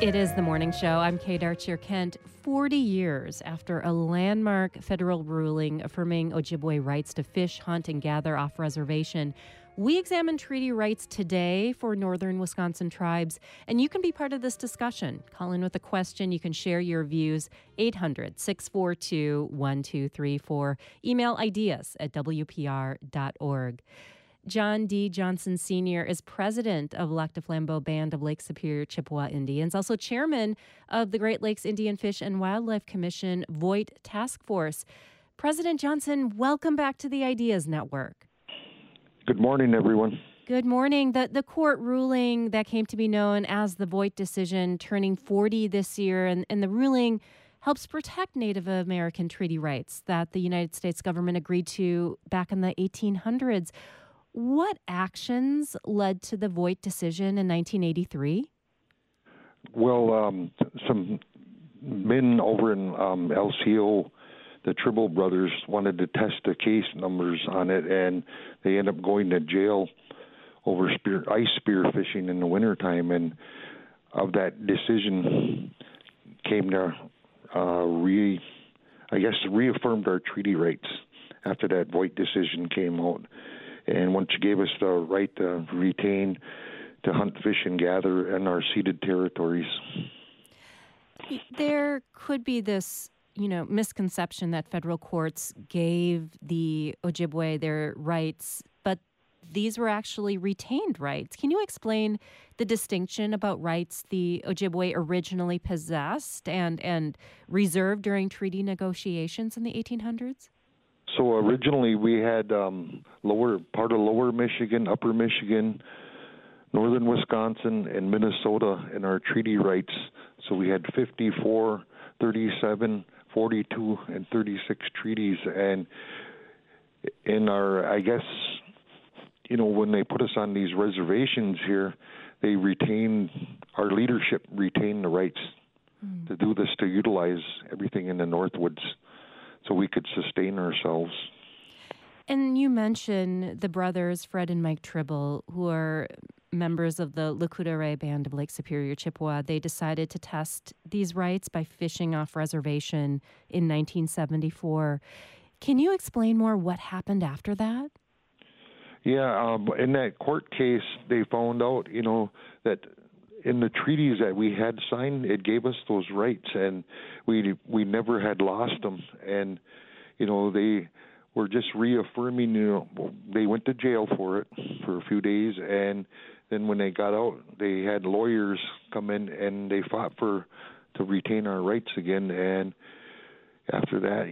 It is the morning show. I'm Kate Archer-Kent. 40 years after a landmark federal ruling affirming Ojibwe rights to fish, hunt, and gather off reservation, we examine treaty rights today for northern Wisconsin tribes. And you can be part of this discussion. Call in with a question. You can share your views. 800-642-1234. Email ideas at wpr.org. John D. Johnson Sr. is president of Lac du Flambeau Band of Lake Superior Chippewa Indians, also chairman of the Great Lakes Indian Fish and Wildlife Commission Voight Task Force. President Johnson, welcome back to the Ideas Network. Good morning, everyone. Good morning. The court ruling that came to be known as the Voight decision, turning 40 this year, and the ruling helps protect Native American treaty rights that the United States government agreed to back in the 1800s. What actions led to the Voight decision in 1983? Well, some men over in LCO, the Tribble brothers, wanted to test the case numbers on it, and they ended up going to jail over ice spear fishing in the wintertime. And of that decision came to reaffirmed our treaty rights after that Voight decision came out. And once gave us the right to retain, to hunt, fish, and gather in our ceded territories. There could be this, misconception that federal courts gave the Ojibwe their rights, but these were actually retained rights. Can you explain the distinction about rights the Ojibwe originally possessed and reserved during treaty negotiations in the 1800s? So originally we had lower Michigan, upper Michigan, northern Wisconsin, and Minnesota in our treaty rights. So we had 54, 37, 42, and 36 treaties. And in our, when they put us on these reservations here, our leadership retained the rights to do this, to utilize everything in the Northwoods, so we could sustain ourselves. And you mentioned the brothers, Fred and Mike Tribble, who are members of the Lakota Band of Lake Superior Chippewa. They decided to test these rights by fishing off reservation in 1974. Can you explain more what happened after that? Yeah, in that court case, they found out, that in the treaties that we had signed, it gave us those rights, and we never had lost them. And they were just reaffirming. They went to jail for it for a few days, and then when they got out, they had lawyers come in and they fought to retain our rights again. And after that,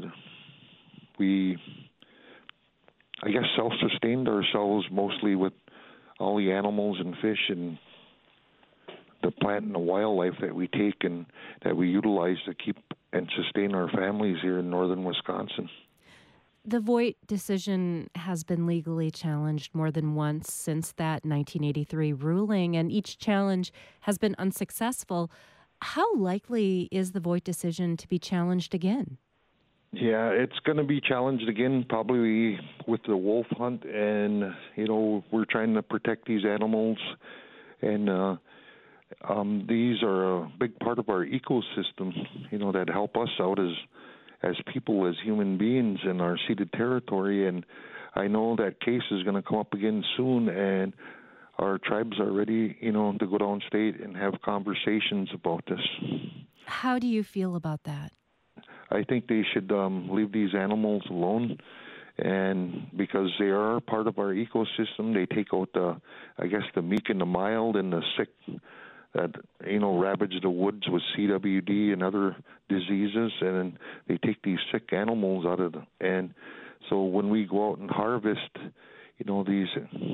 we self-sustained ourselves mostly with all the animals and fish and the plant and the wildlife that we take and that we utilize to keep and sustain our families here in northern Wisconsin. The Voight decision has been legally challenged more than once since that 1983 ruling, and each challenge has been unsuccessful. How likely is the Voight decision to be challenged again? Yeah, it's going to be challenged again, probably with the wolf hunt, and, we're trying to protect these animals, and these are a big part of our ecosystem, that help us out as people, as human beings in our ceded territory. And I know that case is going to come up again soon, and our tribes are ready, to go downstate and have conversations about this. How do you feel about that? I think they should leave these animals alone, and because they are part of our ecosystem, they take out the meek and the mild and the sick that ravage the woods with CWD and other diseases, and they take these sick animals out of them. And so when we go out and harvest, these,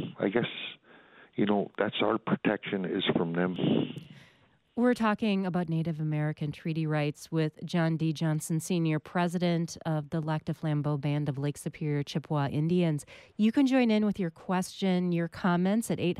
that's our protection is from them. We're talking about Native American treaty rights with John D. Johnson Sr., president of the Lac du Flambeau Band of Lake Superior Chippewa Indians. You can join in with your question, your comments at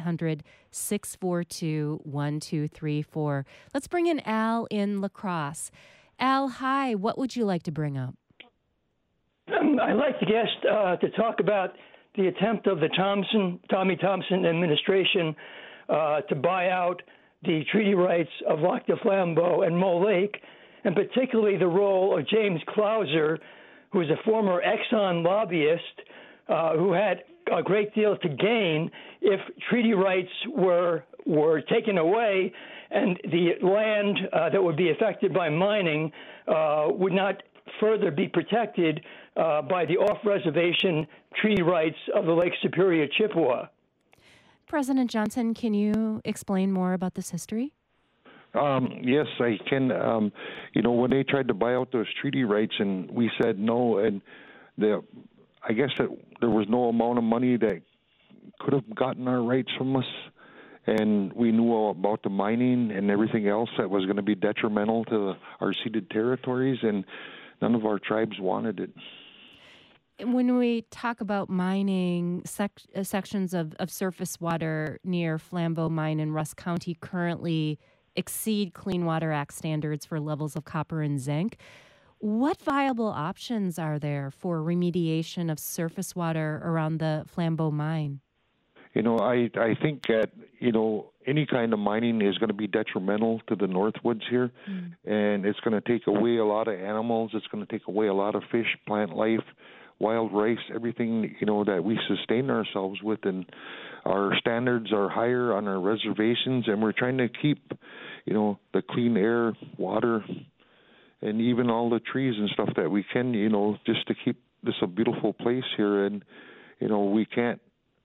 800-642-1234. Let's bring in Al in La Crosse. Al, hi. What would you like to bring up? I'd like the guest to talk about the attempt of the Tommy Thompson administration to buy out the treaty rights of Lac du Flambeau and Mole Lake, and particularly the role of James Clouser, who was a former Exxon lobbyist who had a great deal to gain if treaty rights were taken away and the land that would be affected by mining would not further be protected by the off-reservation treaty rights of the Lake Superior Chippewa. President Johnson, can you explain more about this history? Yes, I can. When they tried to buy out those treaty rights and we said no, and I guess that there was no amount of money that could have gotten our rights from us, and we knew all about the mining and everything else that was going to be detrimental to our ceded territories, and none of our tribes wanted it. When we talk about mining, sections of surface water near Flambeau Mine in Rusk County currently exceed Clean Water Act standards for levels of copper and zinc. What viable options are there for remediation of surface water around the Flambeau Mine? I think that, any kind of mining is going to be detrimental to the Northwoods here, and it's going to take away a lot of animals. It's going to take away a lot of fish, plant life, wild rice, everything, that we sustain ourselves with. And our standards are higher on our reservations, and we're trying to keep, the clean air, water, and even all the trees and stuff that we can, just to keep this a beautiful place here. And, we can't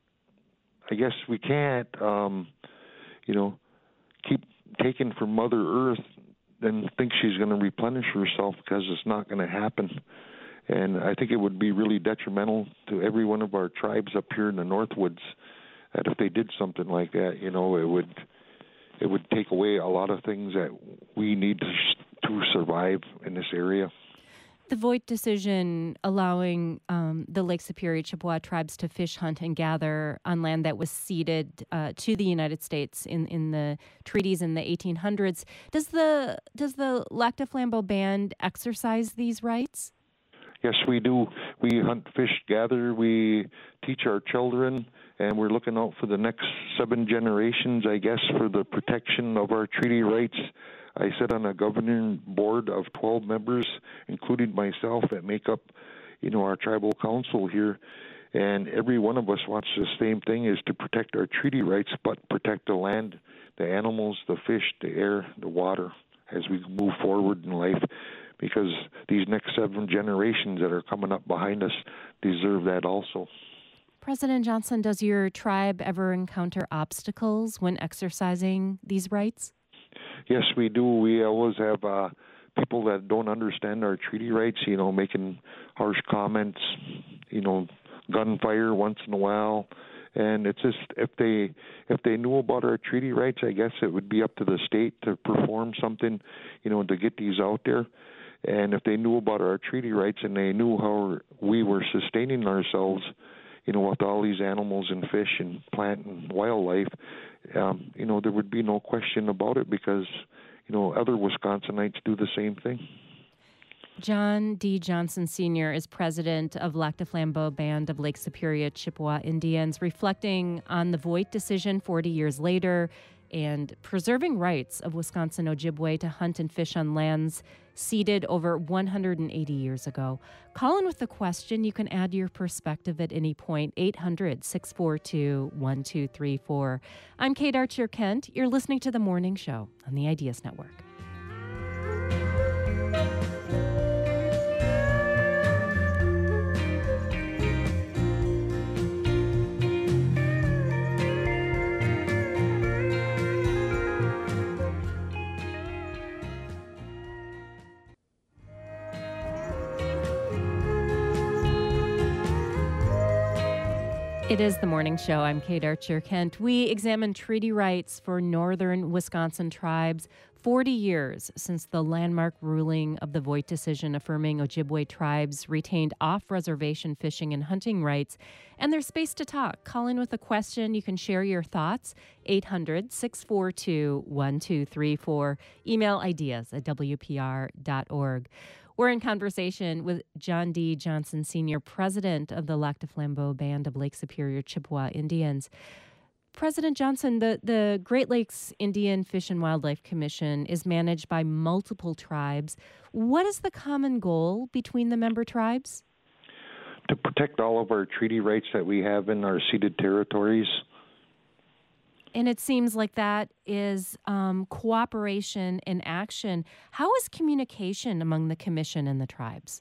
keep taking from Mother Earth and think she's going to replenish herself, because it's not going to happen. And I think it would be really detrimental to every one of our tribes up here in the Northwoods that if they did something like that, it would take away a lot of things that we need to survive in this area. The Voigt decision allowing the Lake Superior Chippewa tribes to fish, hunt, and gather on land that was ceded to the United States in the treaties in the 1800s. Does the Lac du Flambeau Band exercise these rights? Yes, we do. We hunt, fish, gather. We teach our children, and we're looking out for the next 7 generations, I guess, for the protection of our treaty rights. I sit on a governing board of 12 members, including myself, that make up, our tribal council here. And every one of us wants the same thing, is to protect our treaty rights, but protect the land, the animals, the fish, the air, the water as we move forward in life. Because these next 7 generations that are coming up behind us deserve that also. President Johnson, does your tribe ever encounter obstacles when exercising these rights? Yes, we do. We always have people that don't understand our treaty rights, making harsh comments, gunfire once in a while. And it's just, if they knew about our treaty rights, I guess it would be up to the state to perform something, to get these out there. And if they knew about our treaty rights and they knew how we were sustaining ourselves, with all these animals and fish and plant and wildlife, there would be no question about it, because, other Wisconsinites do the same thing. John D. Johnson Sr. is president of Lac du Flambeau Band of Lake Superior Chippewa Indians, reflecting on the Voigt decision 40 years later and preserving rights of Wisconsin Ojibwe to hunt and fish on lands ceded over 180 years ago. Call in with a question. You can add your perspective at any point. 800-642-1234. I'm Kate Archer-Kent. You're listening to The Morning Show on the Ideas Network. It is The Morning Show. I'm Kate Archer-Kent. We examine treaty rights for northern Wisconsin tribes 40 years since the landmark ruling of the Voigt decision affirming Ojibwe tribes retained off-reservation fishing and hunting rights. And there's space to talk. Call in with a question. You can share your thoughts. 800-642-1234. Email ideas@wpr.org. We're in conversation with John D. Johnson Sr., president of the Lac du Flambeau Band of Lake Superior Chippewa Indians. President Johnson, the Great Lakes Indian Fish and Wildlife Commission is managed by multiple tribes. What is the common goal between the member tribes? To protect all of our treaty rights that we have in our ceded territories. And it seems like that is cooperation and action. How is communication among the commission and the tribes?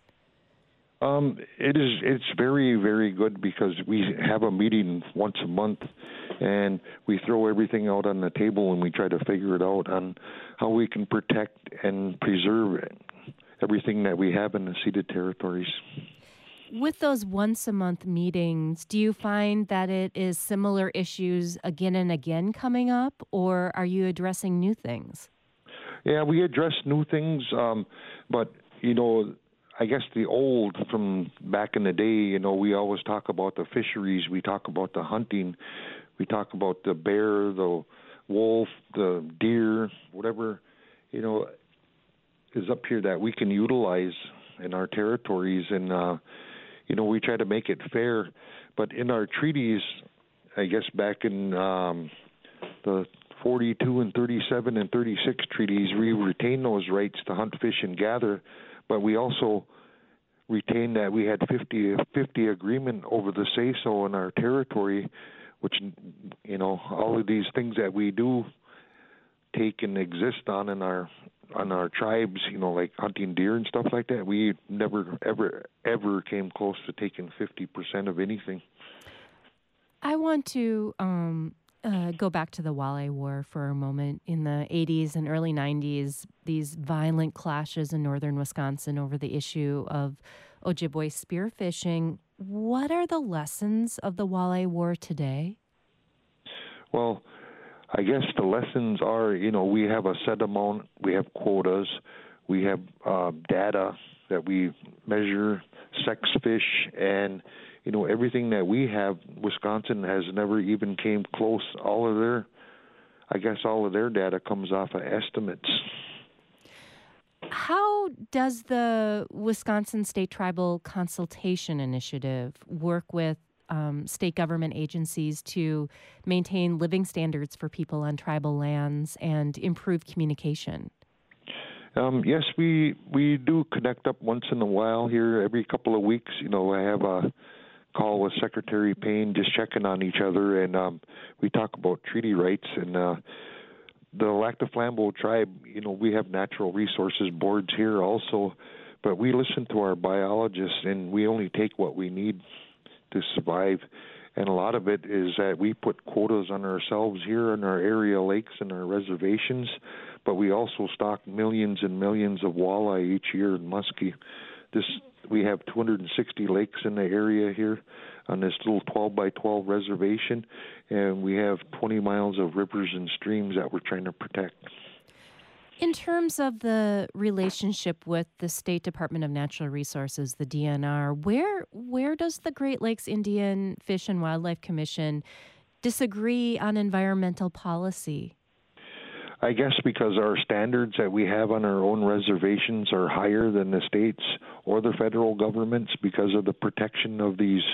It's very, very good because we have a meeting once a month and we throw everything out on the table and we try to figure it out on how we can protect and preserve everything that we have in the ceded territories. With those once-a-month meetings, do you find that it is similar issues again and again coming up, or are you addressing new things? Yeah, we address new things, but, I guess the old from back in the day, we always talk about the fisheries, we talk about the hunting, we talk about the bear, the wolf, the deer, whatever, is up here that we can utilize in our territories, and we try to make it fair. But in our treaties, I guess back in the 42 and 37 and 36 treaties, we retain those rights to hunt, fish, and gather, but we also retain that we had 50 agreement over the say-so in our territory, which, all of these things that we do take and exist on our tribes, like hunting deer and stuff like that, we never, ever came close to taking 50% of anything. I want to go back to the Walleye War for a moment. In the 80s and early 90s, these violent clashes in northern Wisconsin over the issue of Ojibwe spearfishing. What are the lessons of the Walleye War today? Well, I guess the lessons are, we have a set amount, we have quotas, we have data that we measure, sex fish, and, everything that we have, Wisconsin has never even came close. All of their data comes off of estimates. How does the Wisconsin State Tribal Consultation Initiative work with state government agencies to maintain living standards for people on tribal lands and improve communication? Yes, we do connect up once in a while here, every couple of weeks. I have a call with Secretary Payne, just checking on each other, and we talk about treaty rights. And the Lac du Flambeau tribe, we have natural resources boards here also, but we listen to our biologists, and we only take what we need to survive. And a lot of it is that we put quotas on ourselves here in our area lakes and our reservations, but we also stock millions and millions of walleye each year in Muskie. We have 260 lakes in the area here on this little 12 by 12 reservation, and we have 20 miles of rivers and streams that we're trying to protect. In terms of the relationship with the State Department of Natural Resources, the DNR, where does the Great Lakes Indian Fish and Wildlife Commission disagree on environmental policy? I guess because our standards that we have on our own reservations are higher than the states or the federal governments because of the protection of these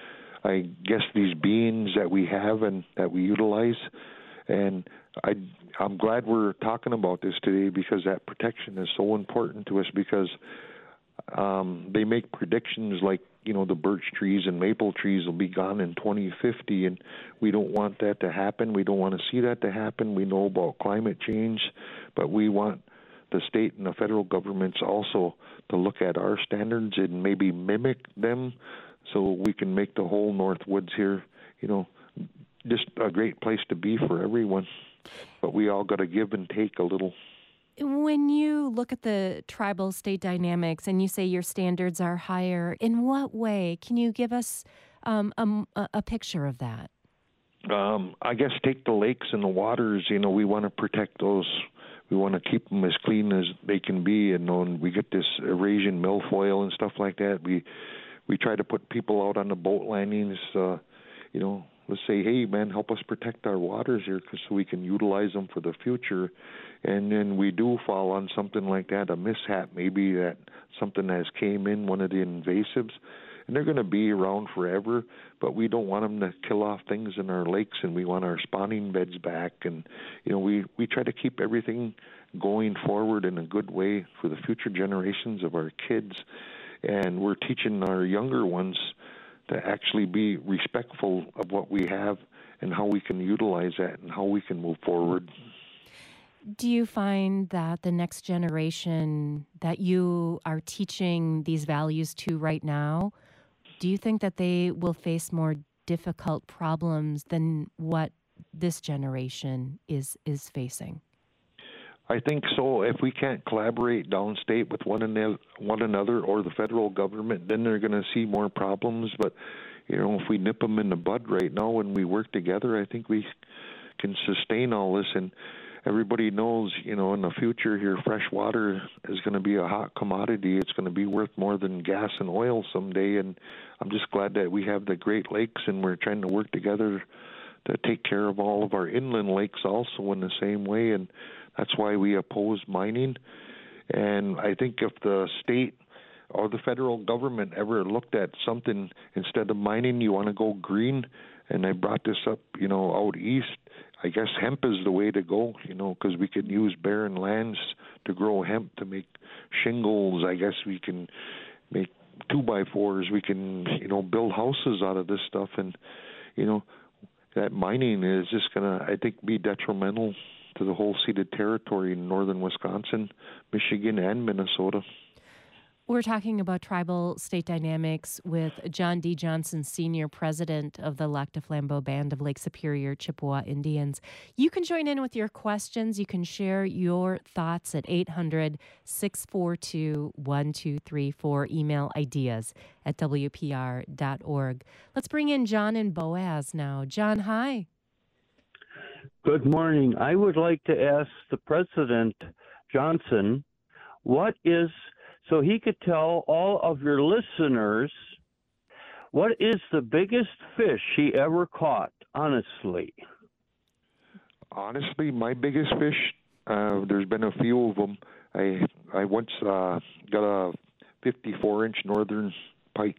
beings that we have and that we utilize. And I'm glad we're talking about this today because that protection is so important to us because they make predictions like, the birch trees and maple trees will be gone in 2050, and we don't want that to happen. We don't want to see that to happen. We know about climate change, but we want the state and the federal governments also to look at our standards and maybe mimic them so we can make the whole North Woods here, just a great place to be for everyone. But we all got to give and take a little. When you look at the tribal state dynamics and you say your standards are higher, in what way? Can you give us a picture of that? I guess take the lakes and the waters. We want to protect those. We want to keep them as clean as they can be. And when we get this Eurasian milfoil and stuff like that, we try to put people out on the boat landings, let's say, hey, man, help us protect our waters here so we can utilize them for the future. And then we do fall on something like that, a mishap, maybe that something has came in, one of the invasives, and they're going to be around forever, but we don't want them to kill off things in our lakes, and we want our spawning beds back. And, we try to keep everything going forward in a good way for the future generations of our kids. And we're teaching our younger ones to actually be respectful of what we have and how we can utilize that and how we can move forward. Do you find that the next generation that you are teaching these values to right now, do you think that they will face more difficult problems than what this generation is facing? I think so. If we can't collaborate downstate with one another or the federal government, then they're going to see more problems. But, if we nip them in the bud right now and we work together, I think we can sustain all this. And everybody knows, in the future here, fresh water is going to be a hot commodity. It's going to be worth more than gas and oil someday. And I'm just glad that we have the Great Lakes, and we're trying to work together to take care of all of our inland lakes also in the same way. And that's why we oppose mining. And I think if the state or the federal government ever looked at something, instead of mining, you want to go green. And I brought this up, out east. I guess hemp is the way to go, because we can use barren lands to grow hemp to make shingles. I guess we can make 2x4s. We can, build houses out of this stuff. And, that mining is just going to, I think, be detrimental to the whole ceded territory in northern Wisconsin, Michigan, and Minnesota. We're talking about tribal state dynamics with John D. Johnson, Sr., President of the Lac du Flambeau Band of Lake Superior Chippewa Indians. You can join in with your questions. You can share your thoughts at 800-642-1234. Email ideas@wpr.org. Let's bring in John and Boaz now. John, hi. Good morning. I would like to ask the President Johnson so he could tell all of your listeners, what is the biggest fish he ever caught, honestly? Honestly, my biggest fish, there's been a few of them. I once got a 54-inch northern pike.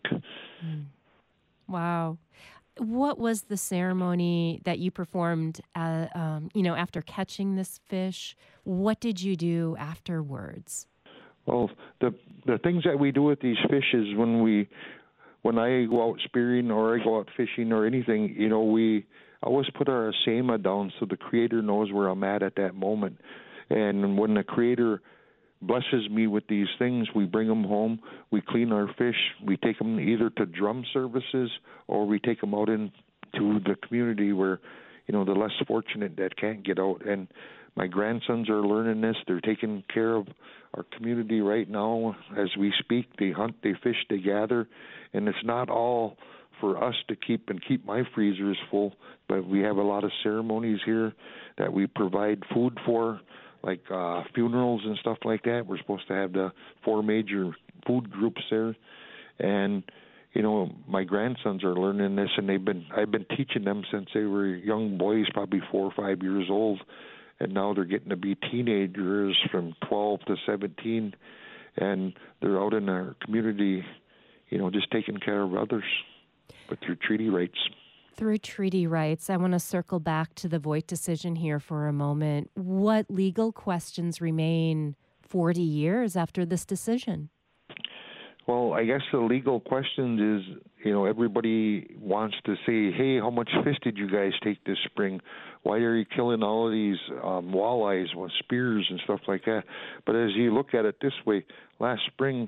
Wow. What was the ceremony that you performed, after catching this fish? What did you do afterwards? Well, the things that we do with these fish is when I go out spearing or I go out fishing or anything, we always put our asema down so the Creator knows where I'm at that moment. And when the Creator blesses me with these things, we bring them home, we clean our fish, we take them either to drum services or we take them out into the community where, the less fortunate that can't get out. And my grandsons are learning this. They're taking care of our community right now as we speak. They hunt, they fish, they gather, and it's not all for us to keep my freezers full, but we have a lot of ceremonies here that we provide food for, like funerals and stuff like that. We're supposed to have the 4 major food groups there, and my grandsons are learning this, and I've been teaching them since they were young boys, probably 4 or 5 years old. And now they're getting to be teenagers from 12 to 17, and they're out in our community, just taking care of others, but through treaty rights. Through treaty rights, I want to circle back to the Voigt decision here for a moment. What legal questions remain 40 years after this decision? Well, I guess the legal question is, everybody wants to say, hey, how much fish did you guys take this spring? Why are you killing all of these walleyes with spears and stuff like that? But as you look at it this way, last spring,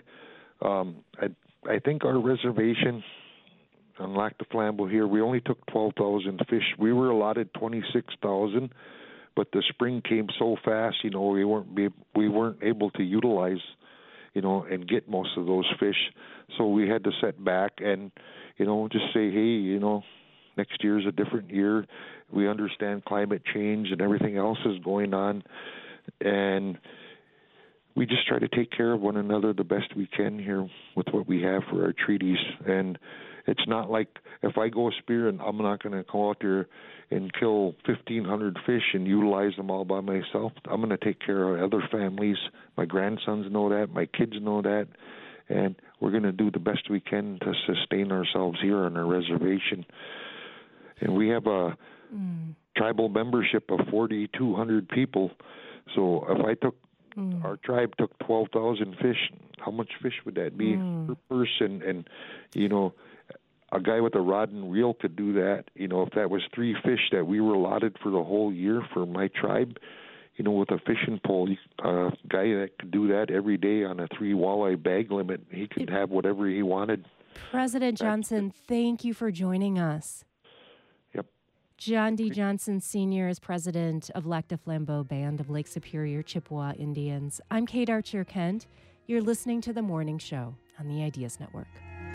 I think our reservation on Lac du Flambeau here, we only took 12,000 fish. We were allotted 26,000, but the spring came so fast, we weren't able to utilize and get most of those fish. So we had to set back and, just say, hey, next year is a different year. We understand climate change and everything else is going on. And we just try to take care of one another the best we can here with what we have for our treaties. And it's not like if I go spearing, I'm not going to go out there and kill 1,500 fish and utilize them all by myself. I'm going to take care of other families. My grandsons know that. My kids know that. And we're going to do the best we can to sustain ourselves here on our reservation. And we have a tribal membership of 4,200 people. So if I took our tribe took 12,000 fish, how much fish would that be per person? And, you know, a guy with a rod and reel could do that. You know, if that was 3 fish that we were allotted for the whole year for my tribe, you know, with a fishing pole, a guy that could do that every day on a 3 walleye bag limit, he could have whatever he wanted. President Johnson, thank you for joining us. Yep. John D. Johnson Sr. is president of Lac du Flambeau Band of Lake Superior Chippewa Indians. I'm Kate Archer-Kent. You're listening to The Morning Show on the Ideas Network.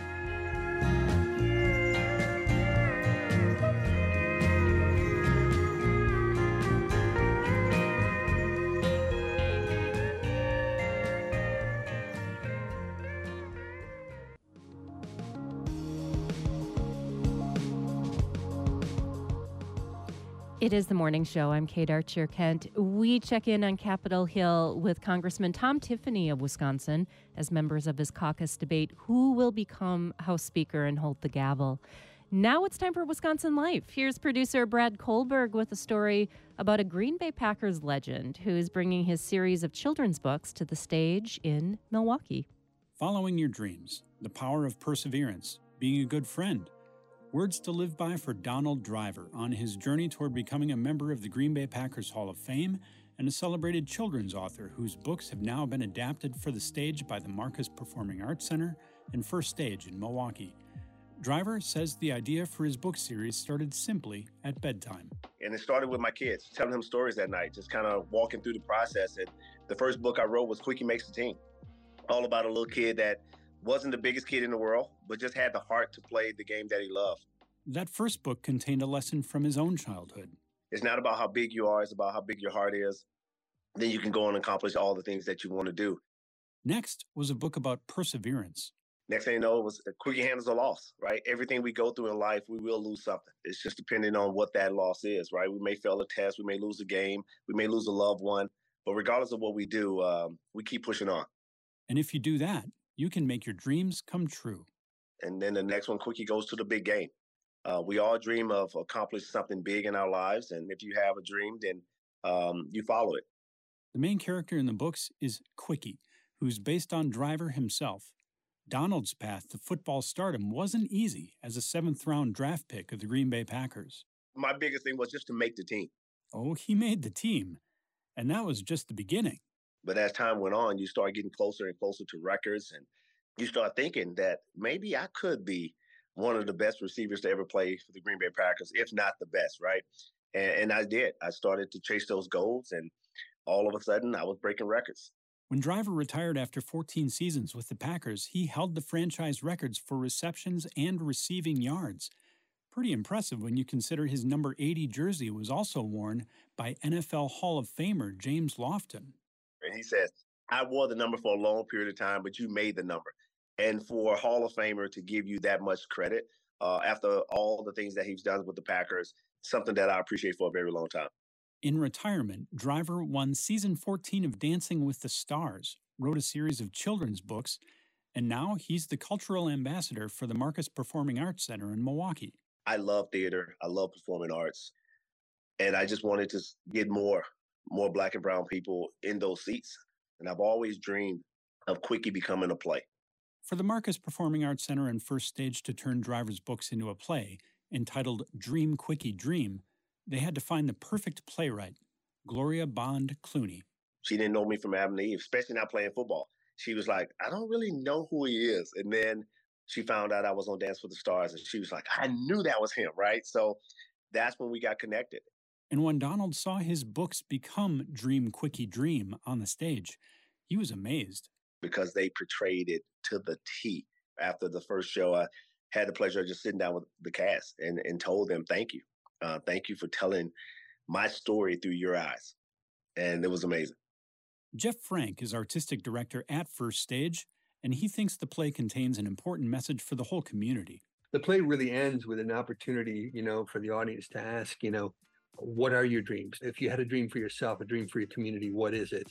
It is The Morning Show. I'm Kate Archer-Kent. We check in on Capitol Hill with Congressman Tom Tiffany of Wisconsin as members of his caucus debate who will become House Speaker and hold the gavel. Now it's time for Wisconsin Life. Here's producer Brad Kohlberg with a story about a Green Bay Packers legend who is bringing his series of children's books to the stage in Milwaukee. Following your dreams, the power of perseverance, being a good friend. Words to live by for Donald Driver on his journey toward becoming a member of the Green Bay Packers Hall of Fame and a celebrated children's author whose books have now been adapted for the stage by the Marcus Performing Arts Center and First Stage in Milwaukee. Driver says the idea for his book series started simply at bedtime. And it started with my kids, telling them stories that night, just kind of walking through the process. And the first book I wrote was Quickie Makes the Team, all about a little kid that wasn't the biggest kid in the world, but just had the heart to play the game that he loved. That first book contained a lesson from his own childhood. It's not about how big you are, it's about how big your heart is. Then you can go and accomplish all the things that you want to do. Next was a book about perseverance. Next thing you know, it was Quickie handles a loss, right? Everything we go through in life, we will lose something. It's just depending on what that loss is, right? We may fail a test, we may lose a game, we may lose a loved one. But regardless of what we do, we keep pushing on. And if you do that, you can make your dreams come true. And then the next one, Quickie goes to the big game. We all dream of accomplishing something big in our lives. And if you have a dream, then you follow it. The main character in the books is Quickie, who's based on Driver himself. Donald's path to football stardom wasn't easy as a 7th-round draft pick of the Green Bay Packers. My biggest thing was just to make the team. Oh, he made the team. And that was just the beginning. But as time went on, you start getting closer and closer to records, and you start thinking that maybe I could be one of the best receivers to ever play for the Green Bay Packers, if not the best, right? And I did. I started to chase those goals, and all of a sudden, I was breaking records. When Driver retired after 14 seasons with the Packers, he held the franchise records for receptions and receiving yards. Pretty impressive when you consider his number 80 jersey was also worn by NFL Hall of Famer James Lofton. And he says, I wore the number for a long period of time, but you made the number. And for a Hall of Famer to give you that much credit after all the things that he's done with the Packers, something that I appreciate for a very long time. In retirement, Driver won season 14 of Dancing with the Stars, wrote a series of children's books, and now he's the cultural ambassador for the Marcus Performing Arts Center in Milwaukee. I love theater. I love performing arts. And I just wanted to get more Black and brown people in those seats. And I've always dreamed of Quickie becoming a play. For the Marcus Performing Arts Center and First Stage to turn Driver's books into a play, entitled Dream Quickie Dream, they had to find the perfect playwright, Gloria Bond Clooney. She didn't know me from Adam and Eve, especially not playing football. She was like, I don't really know who he is. And then she found out I was on Dance with the Stars, and she was like, I knew that was him, right? So that's when we got connected. And when Donald saw his books become Dream Quickie Dream on the stage, he was amazed. Because they portrayed it to the T. After the first show, I had the pleasure of just sitting down with the cast and told them, thank you. Thank you for telling my story through your eyes. And it was amazing. Jeff Frank is artistic director at First Stage, and he thinks the play contains an important message for the whole community. The play really ends with an opportunity, for the audience to ask, what are your dreams? If you had a dream for yourself, a dream for your community, what is it?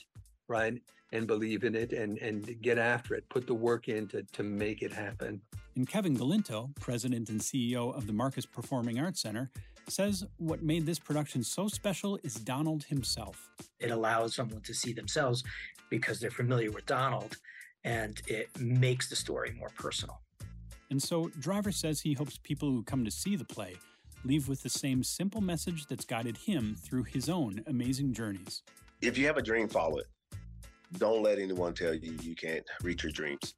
right? And believe in it and get after it, put the work in to make it happen. And Kevin Galinto, president and CEO of the Marcus Performing Arts Center, says what made this production so special is Donald himself. It allows someone to see themselves because they're familiar with Donald, and it makes the story more personal. And so Driver says he hopes people who come to see the play leave with the same simple message that's guided him through his own amazing journeys. If you have a dream, follow it. Don't let anyone tell you you can't reach your dreams.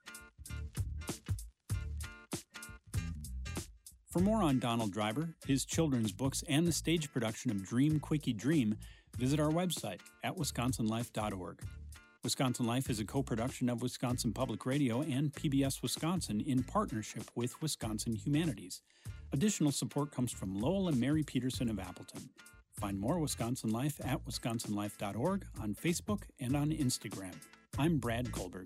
For more on Donald Driver, his children's books, and the stage production of Dream Quickie Dream, visit our website at wisconsinlife.org. Wisconsin Life is a co-production of Wisconsin Public Radio and PBS Wisconsin in partnership with Wisconsin Humanities. Additional support comes from Lowell and Mary Peterson of Appleton. Find more Wisconsin Life at wisconsinlife.org on Facebook and on Instagram. I'm Brad Goldberg.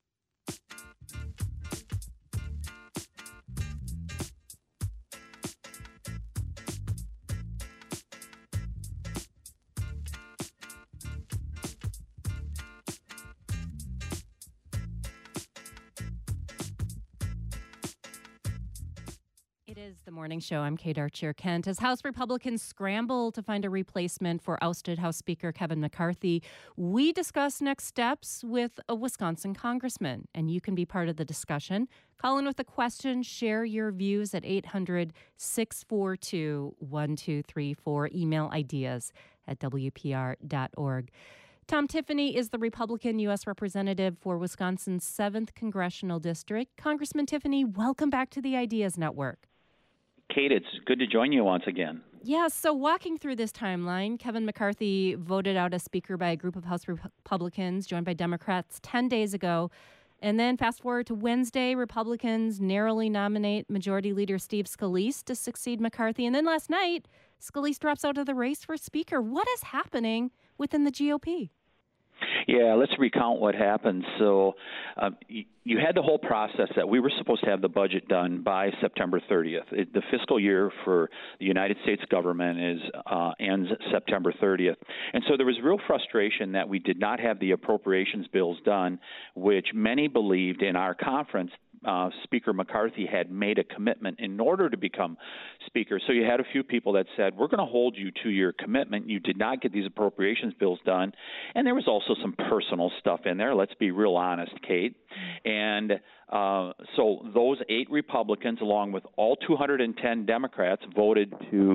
It is the morning show. I'm Kate Archer-Kent. As House Republicans scramble to find a replacement for ousted House Speaker Kevin McCarthy, we discuss next steps with a Wisconsin congressman. And you can be part of the discussion. Call in with a question. Share your views at 800-642-1234. Email ideas at WPR.org. Tom Tiffany is the Republican U.S. Representative for Wisconsin's 7th Congressional District. Congressman Tiffany, welcome back to the Ideas Network. Kate, it's good to join you once again. Yes, so walking through this timeline, Kevin McCarthy voted out as Speaker by a group of House Republicans joined by Democrats 10 days ago. And then fast forward to Wednesday, Republicans narrowly nominate Majority Leader Steve Scalise to succeed McCarthy. And then last night, Scalise drops out of the race for Speaker. What is happening within the GOP? Yeah, let's recount what happened. So you had the whole process that we were supposed to have the budget done by September 30th. The fiscal year for the United States government ends September 30th. And so there was real frustration that we did not have the appropriations bills done, which many believed in our conference Speaker McCarthy had made a commitment in order to become Speaker. So you had a few people that said, we're going to hold you to your commitment. You did not get these appropriations bills done. And there was also some personal stuff in there. Let's be real honest, Kate. And so those 8 Republicans, along with all 210 Democrats, voted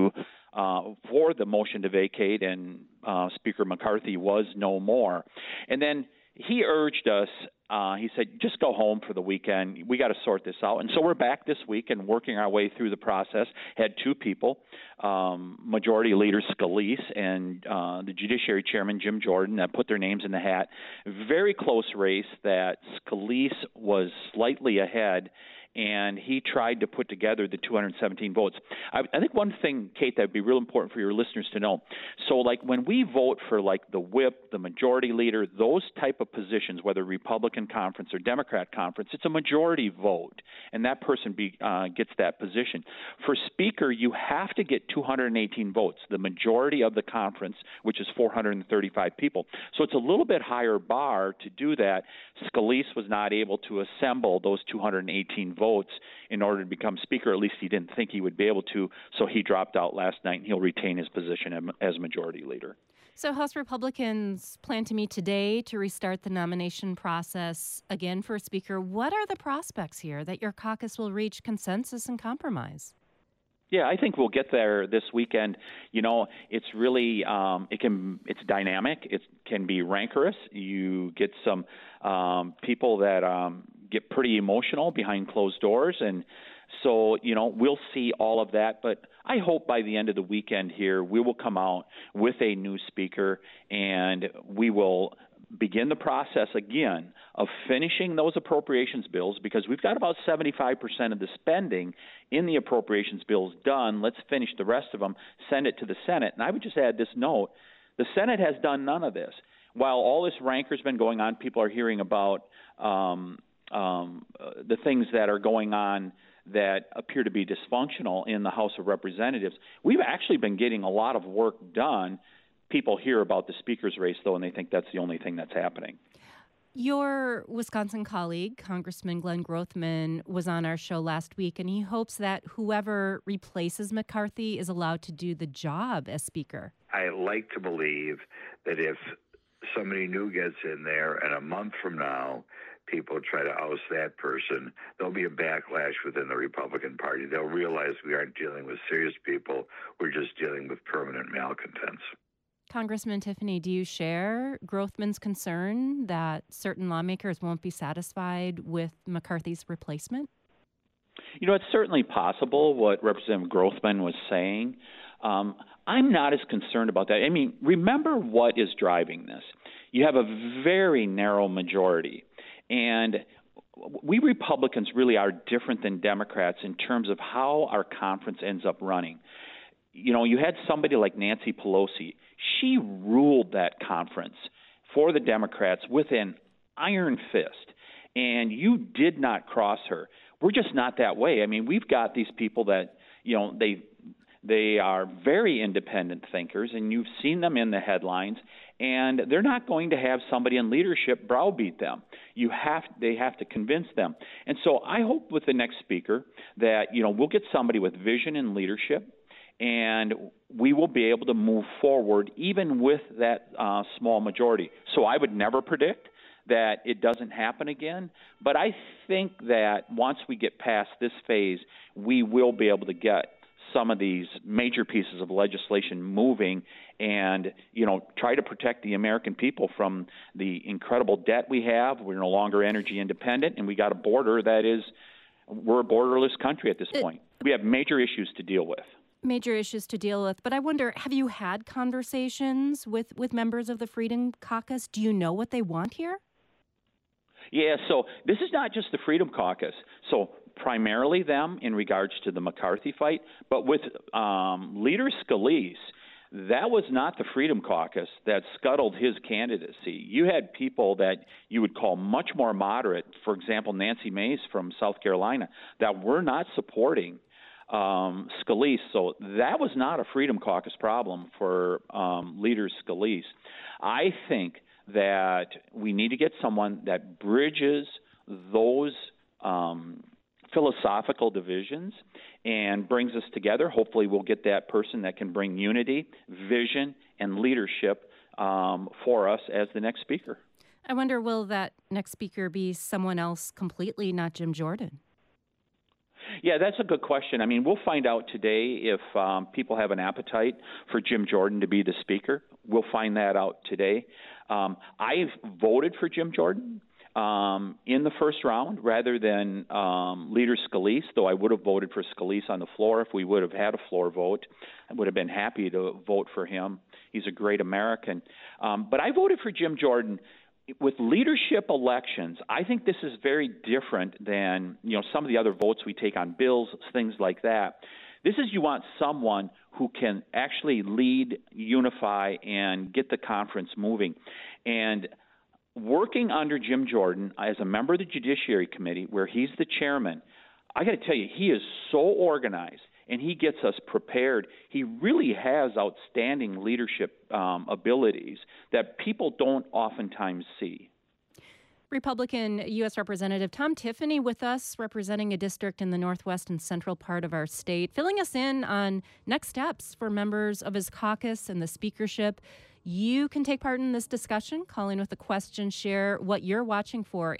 for the motion to vacate, and Speaker McCarthy was no more. And then he urged us, he said, just go home for the weekend. We got to sort this out. And so we're back this week and working our way through the process. Had 2 people, Majority Leader Scalise and the Judiciary Chairman Jim Jordan, that put their names in the hat. Very close race that Scalise was slightly ahead, and he tried to put together the 217 votes. I think one thing, Kate, that would be real important for your listeners to know. So, like, when we vote for, like, the whip, the majority leader, those type of positions, whether Republican conference or Democrat conference, it's a majority vote, and that person gets that position. For Speaker, you have to get 218 votes, the majority of the conference, which is 435 people. So it's a little bit higher bar to do that. Scalise was not able to assemble those 218 votes in order to become Speaker. At least he didn't think he would be able to, so he dropped out last night, and he'll retain his position as Majority Leader. So House Republicans plan to meet today to restart the nomination process again for Speaker. What are the prospects here that your caucus will reach consensus and compromise? Yeah, I think we'll get there this weekend. You know, it's really it's dynamic. It can be rancorous. You get some people that get pretty emotional behind closed doors, and so we'll see all of that. But I hope by the end of the weekend here we will come out with a new Speaker, and we will begin the process again of finishing those appropriations bills, because we've got about 75% of the spending in the appropriations bills done. Let's finish the rest of them, send it to the Senate. And I would just add this note: the Senate has done none of this. While all this rancor's been going on, people are hearing about the things that are going on that appear to be dysfunctional in the House of Representatives. We've actually been getting a lot of work done people hear about the speaker's race, though, and they think that's the only thing that's happening. Your Wisconsin colleague, Congressman Glenn Grothman, was on our show last week, and he hopes that whoever replaces McCarthy is allowed to do the job as Speaker. I like to believe that if somebody new gets in there and a month from now people try to oust that person, there'll be a backlash within the Republican Party. They'll realize we aren't dealing with serious people. We're just dealing with permanent malcontents. Congressman Tiffany, do you share Grothman's concern that certain lawmakers won't be satisfied with McCarthy's replacement? You know, it's certainly possible what Representative Grothman was saying. I'm not as concerned about that. I mean, remember what is driving this. You have a very narrow majority, and we Republicans really are different than Democrats in terms of how our conference ends up running. You know, you had somebody like Nancy Pelosi. She ruled that conference for the Democrats with an iron fist, and you did not cross her. We're just not that way. I mean, we've got these people that, you know, they are very independent thinkers, and you've seen them in the headlines, and they're not going to have somebody in leadership browbeat them. They have to convince them. And so I hope with the next speaker that, you know, we'll get somebody with vision and leadership, and we will be able to move forward even with that small majority. So I would never predict that it doesn't happen again, but I think that once we get past this phase, we will be able to get some of these major pieces of legislation moving and, you know, try to protect the American people from the incredible debt we have. We're no longer energy independent, and we got a border that is, we're a borderless country at this point. We have major issues to deal with. Major issues to deal with. But I wonder, have you had conversations with members of the Freedom Caucus? Do you know what they want here? Yeah, so this is not just the Freedom Caucus. So primarily them in regards to the McCarthy fight, but with Leader Scalise, that was not the Freedom Caucus that scuttled his candidacy. You had people that you would call much more moderate, for example, Nancy Mace from South Carolina, that were not supporting Scalise. So that was not a Freedom Caucus problem for Leader Scalise. I think that we need to get someone that bridges those philosophical divisions and brings us together. Hopefully we'll get that person that can bring unity, vision, and leadership for us as the next speaker. I wonder, will that next speaker be someone else completely, not Jim Jordan? Yeah, that's a good question. I mean, we'll find out today if people have an appetite for Jim Jordan to be the speaker. We'll find that out today. I've voted for Jim Jordan in the first round rather than Leader Scalise, though I would have voted for Scalise on the floor if we would have had a floor vote. I would have been happy to vote for him. He's a great American. But I voted for Jim Jordan. With leadership elections, I think this is very different than, you know, some of the other votes we take on bills, things like that. This is, you want someone who can actually lead, unify, and get the conference moving. And working under Jim Jordan as a member of the Judiciary Committee, where he's the chairman, I got to tell you, he is so organized, and he gets us prepared. He really has outstanding leadership abilities that people don't oftentimes see. Republican U.S. Representative Tom Tiffany with us, representing a district in the northwest and central part of our state, filling us in on next steps for members of his caucus and the speakership. You can take part in this discussion, calling with a question, share what you're watching for,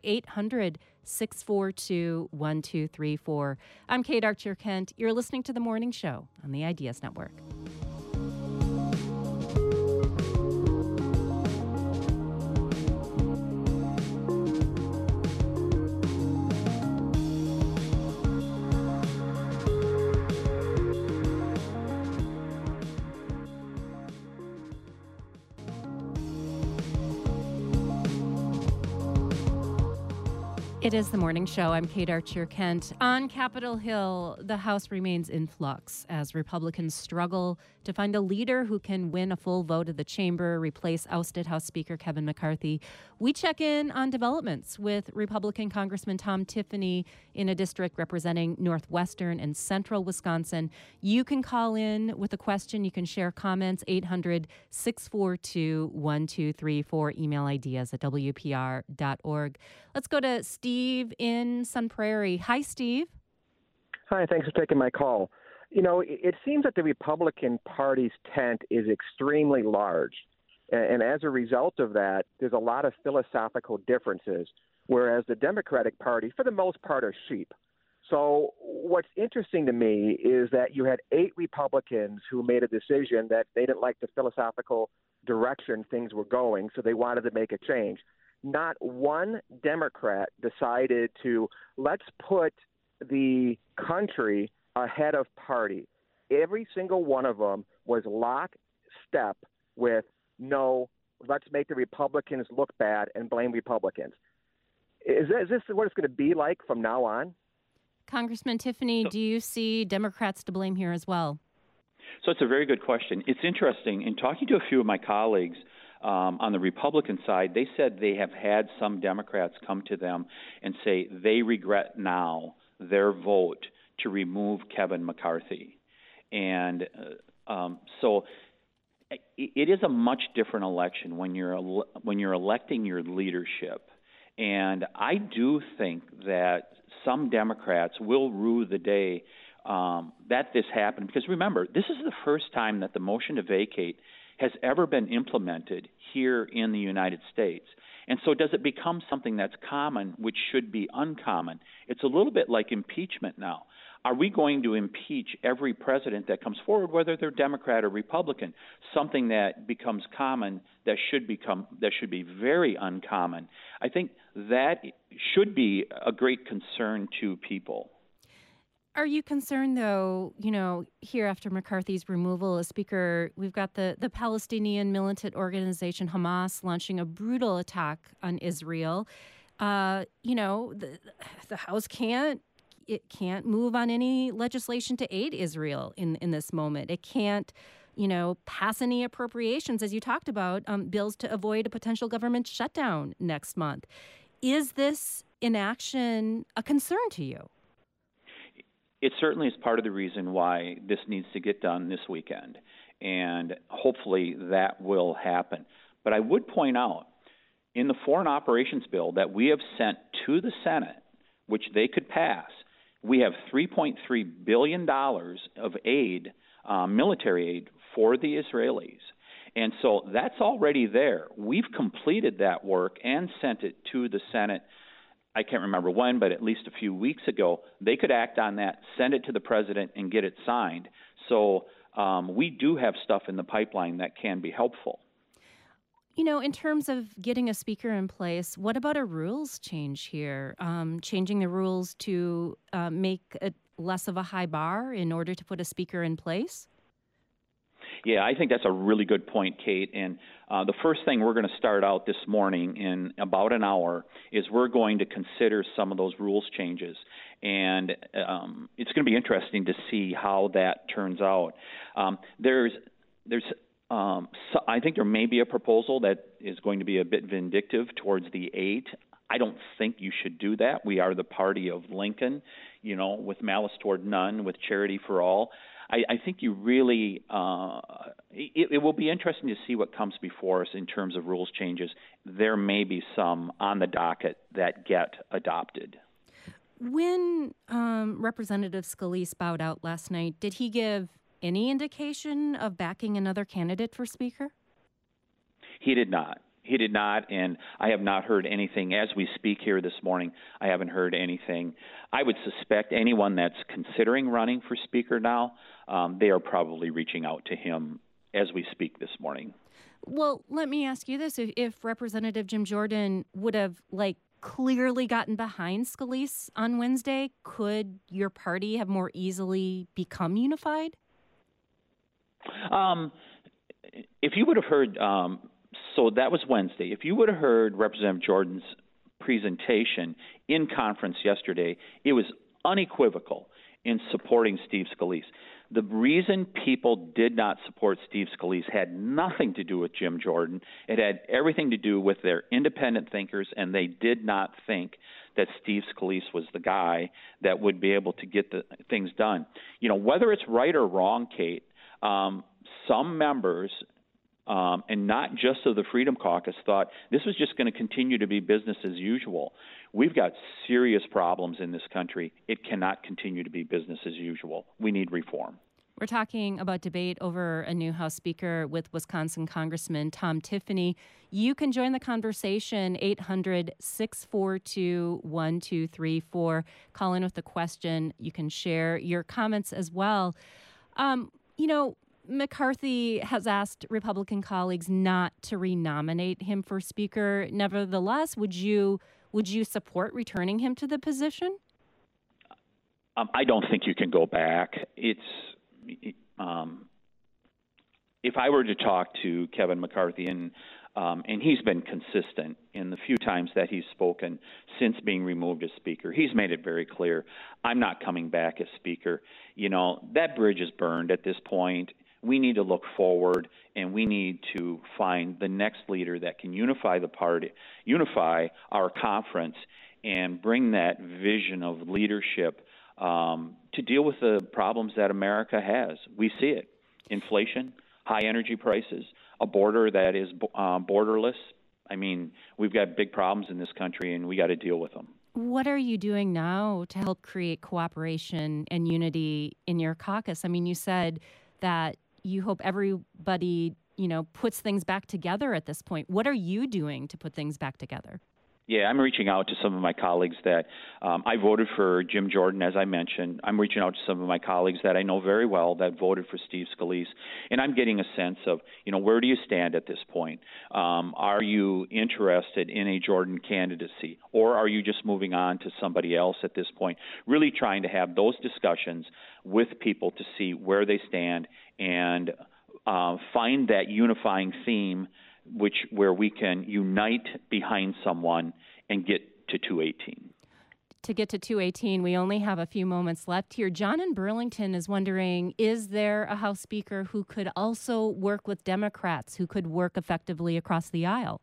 800-642-1234. I'm Kate Archer-Kent. You're listening to The Morning Show on the Ideas Network. It is the morning show. I'm Kate Archer-Kent. On Capitol Hill, the House remains in flux as Republicans struggle to find a leader who can win a full vote of the chamber, replace ousted House Speaker Kevin McCarthy. We check in on developments with Republican Congressman Tom Tiffany in a district representing northwestern and central Wisconsin. You can call in with a question. You can share comments, 800-642-1234. Email ideas at WPR.org. Let's go to Steve in Sun Prairie. Hi, Steve. Hi, thanks for taking my call. You know, it seems that the Republican Party's tent is extremely large. And as a result of that, there's a lot of philosophical differences, whereas the Democratic Party, for the most part, are sheep. So what's interesting to me is that you had 8 Republicans who made a decision that they didn't like the philosophical direction things were going, so they wanted to make a change. Not one Democrat decided to, let's put the country ahead of party. Every single one of them was lockstep with, no, let's make the Republicans look bad and blame Republicans. Is this what it's going to be like from now on? Congressman Tiffany, do you see Democrats to blame here as well? So it's a very good question. It's interesting. In talking to a few of my colleagues on the Republican side, they said they have had some Democrats come to them and say they regret now their vote to remove Kevin McCarthy. And so it is a much different election when you're electing your leadership. And I do think that some Democrats will rue the day that this happened. Because remember, this is the first time that the motion to vacate has ever been implemented here in the United States. And so does it become something that's common, which should be uncommon? It's a little bit like impeachment now. Are we going to impeach every president that comes forward, whether they're Democrat or Republican? Something that becomes common that should be very uncommon. I think that should be a great concern to people. Are you concerned, though, here after McCarthy's removal as Speaker, we've got the Palestinian militant organization Hamas launching a brutal attack on Israel. The House can't move on any legislation to aid Israel in this moment. It can't, pass any appropriations, as you talked about, bills to avoid a potential government shutdown next month. Is this inaction a concern to you? It certainly is part of the reason why this needs to get done this weekend, and hopefully that will happen. But I would point out, in the foreign operations bill that we have sent to the Senate, which they could pass, we have $3.3 billion of aid, military aid, for the Israelis. And so that's already there. We've completed that work and sent it to the Senate. I can't remember when, but at least a few weeks ago. They could act on that, send it to the president, and get it signed. So we do have stuff in the pipeline that can be helpful. In terms of getting a speaker in place, what about a rules change here? Changing the rules to make it less of a high bar in order to put a speaker in place? Yeah, I think that's a really good point, Kate. And the first thing we're going to start out this morning in about an hour is we're going to consider some of those rules changes. And it's going to be interesting to see how that turns out. I think there may be a proposal that is going to be a bit vindictive towards the 8. I don't think you should do that. We are the party of Lincoln, with malice toward none, with charity for all. I think you really it will be interesting to see what comes before us in terms of rules changes. There may be some on the docket that get adopted. When Representative Scalise bowed out last night, did he give any indication of backing another candidate for Speaker? He did not. He did not, and I have not heard anything. As we speak here this morning, I haven't heard anything. I would suspect anyone that's considering running for Speaker now, they are probably reaching out to him as we speak this morning. Well, let me ask you this. If Representative Jim Jordan would have, clearly gotten behind Scalise on Wednesday, could your party have more easily become unified? If you would have heard... So that was Wednesday. If you would have heard Representative Jordan's presentation in conference yesterday, it was unequivocal in supporting Steve Scalise. The reason people did not support Steve Scalise had nothing to do with Jim Jordan. It had everything to do with their independent thinkers, and they did not think that Steve Scalise was the guy that would be able to get the things done. You know, whether it's right or wrong, Kate, some members, and not just of the Freedom Caucus, thought this was just going to continue to be business as usual. We've got serious problems in this country. It cannot continue to be business as usual. We need reform. We're talking about debate over a new House Speaker with Wisconsin Congressman Tom Tiffany. You can join the conversation, 800-642-1234. Call in with a question. You can share your comments as well. You know, McCarthy has asked Republican colleagues not to renominate him for Speaker. Nevertheless, would you support returning him to the position? I don't think you can go back. If I were to talk to Kevin McCarthy, and he's been consistent in the few times that he's spoken since being removed as Speaker, he's made it very clear, I'm not coming back as Speaker. You know, that bridge is burned at this point. We need to look forward, and we need to find the next leader that can unify the party, unify our conference, and bring that vision of leadership to deal with the problems that America has. We see it: inflation, high energy prices, a border that is borderless. I mean, we've got big problems in this country, and we got to deal with them. What are you doing now to help create cooperation and unity in your caucus? I mean, you said that you hope everybody, you know, puts things back together at this point. What are you doing to put things back together? Yeah, I'm reaching out to some of my colleagues that I voted for Jim Jordan, as I mentioned. I'm reaching out to some of my colleagues that I know very well that voted for Steve Scalise, and I'm getting a sense of, you know, where do you stand at this point? Are you interested in a Jordan candidacy, or are you just moving on to somebody else at this point? Really trying to have those discussions with people to see where they stand and find that unifying theme where we can unite behind someone and get to 218. To get to 218, we only have a few moments left here. John in Burlington is wondering, is there a House Speaker who could also work with Democrats, who could work effectively across the aisle?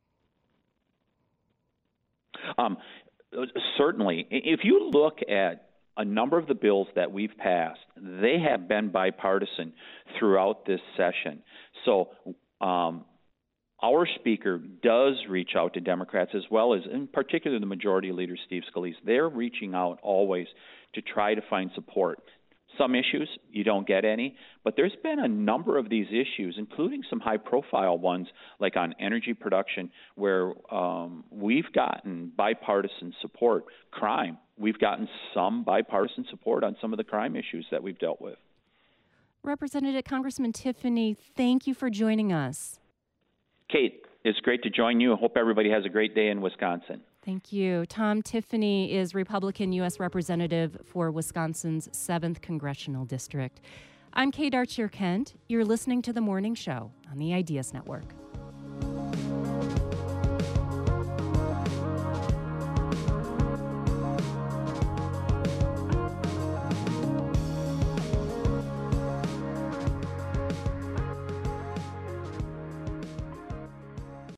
Certainly. If you look at a number of the bills that we've passed, they have been bipartisan throughout this session. So our Speaker does reach out to Democrats as well as, in particular, the Majority Leader, Steve Scalise. They're reaching out always to try to find support. Some issues, you don't get any, but there's been a number of these issues, including some high-profile ones, like on energy production, where we've gotten bipartisan support. Crime, we've gotten some bipartisan support on some of the crime issues that we've dealt with. Representative Congressman Tiffany, thank you for joining us. Kate, it's great to join you. I hope everybody has a great day in Wisconsin. Thank you. Tom Tiffany is Republican U.S. Representative for Wisconsin's 7th Congressional District. I'm Kate Archer-Kent. You're listening to The Morning Show on the Ideas Network.